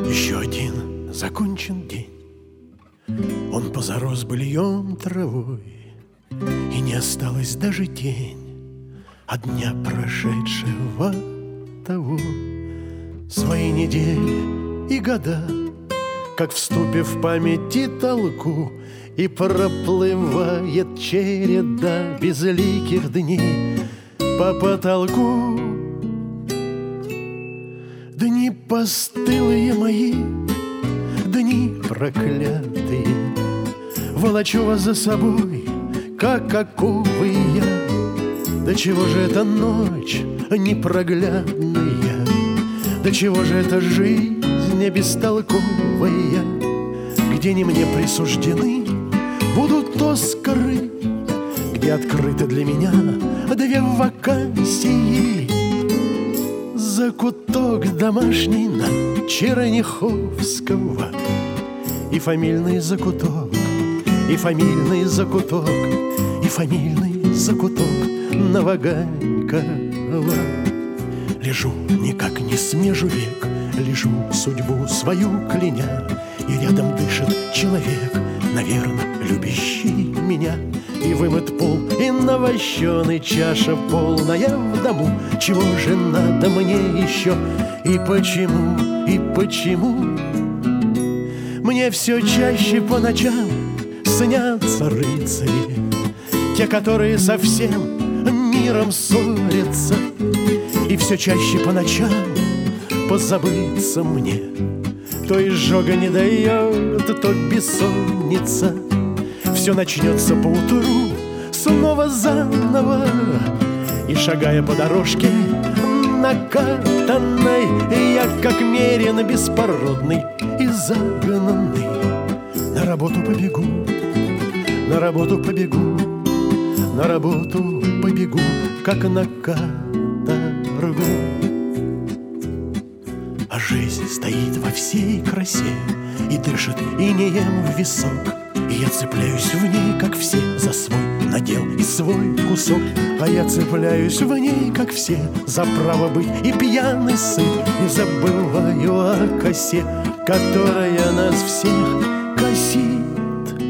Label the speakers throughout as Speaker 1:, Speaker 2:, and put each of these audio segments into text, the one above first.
Speaker 1: Еще один закончен день. Он позарос быльем травой, и не осталось даже тень от дня прошедшего того. Свои недели и года, как в ступе в памяти толку, и проплывает череда безликих дней по потолку. Дни постылые мои, дни проклятые, волочу вас за собой, как оковы я. До чего же эта ночь непроглядная, до чего же эта жизнь бестолковая, где не мне присуждены будут Оскары, где открыты для меня две вакансии. Закуток домашний на Черняховского и фамильный закуток, и фамильный закуток, и фамильный закуток на Ваганькова. Лежу, никак не смежу век, лежу, судьбу свою кляня, и рядом дышит человек, наверное, любящий меня. И вымыт пол, и навощеный, чаша полная в дому. Чего же надо мне еще? И почему мне все чаще по ночам снятся рыцари, те, которые со всем миром ссорятся. И все чаще по ночам позабыться мне то изжога не дает, то бессонница. Все начнется поутру снова заново, и шагая по дорожке накатанной, я как мерин беспородный и загнанный. На работу побегу, на работу побегу, на работу побегу, как на каторгу. А жизнь стоит во всей красе и дышит инеем в висок, и я цепляюсь в ней, как все, за свой надел и свой кусок. А я цепляюсь в ней, как все, за право быть и пьяный сыт, и забываю о косе, которая нас всех косит.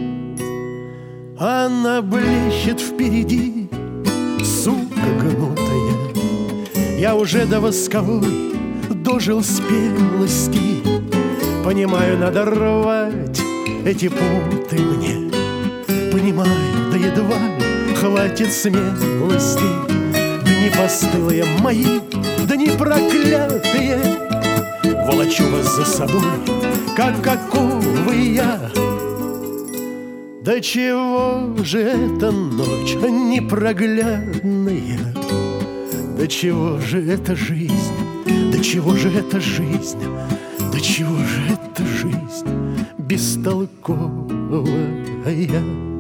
Speaker 1: Она блещет впереди, сука гнутая. Я уже до восковой дожил спелости. Понимаю, надо рвать эти путы мне. Понимаю, да едва хватит смелости. Дни постылые мои, дни проклятые, волочу вас за собой, как оковы я. Да чего же эта ночь непроглядная? Да чего же эта жизнь? Да чего же эта жизнь? Да чего же эта жизнь бестолковая?